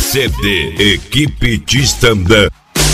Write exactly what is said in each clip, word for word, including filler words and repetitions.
C D Equipe Tistandã.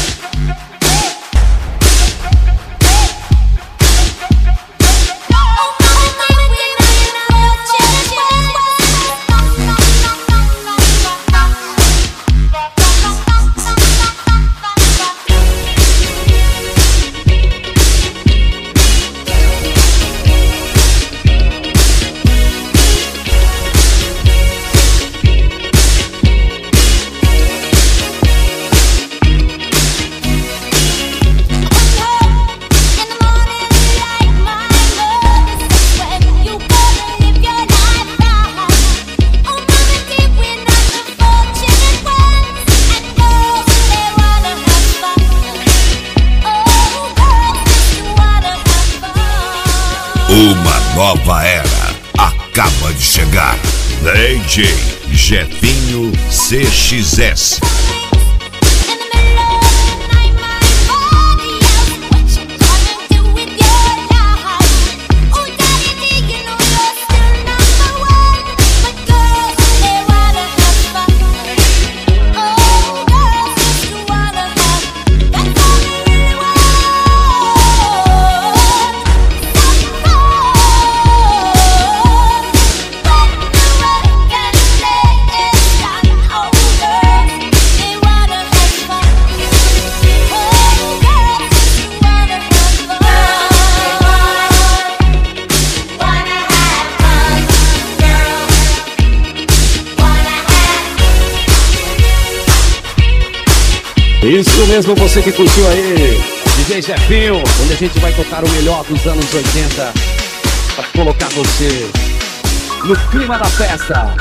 Uma nova era acaba de chegar. D J Jefinho C X S. Isso mesmo, você que curtiu aí, D J Jefinho, onde a gente vai tocar o melhor dos anos oitenta para colocar você no clima da festa.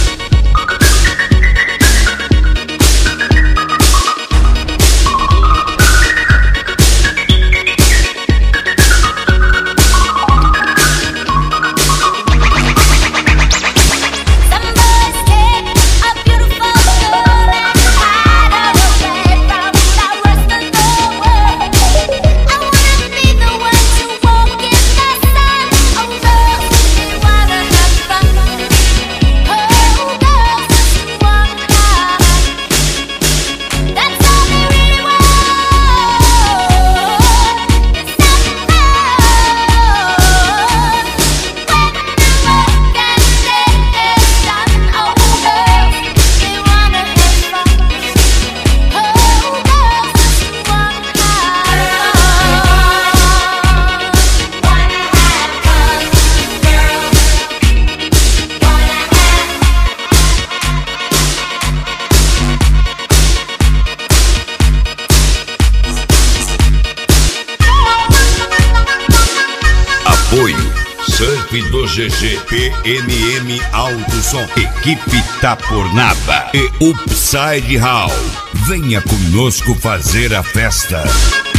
Apoio Surf do G G, P M M Alto Som, Equipe Tapornaba e Upside Hall. Venha conosco fazer a festa.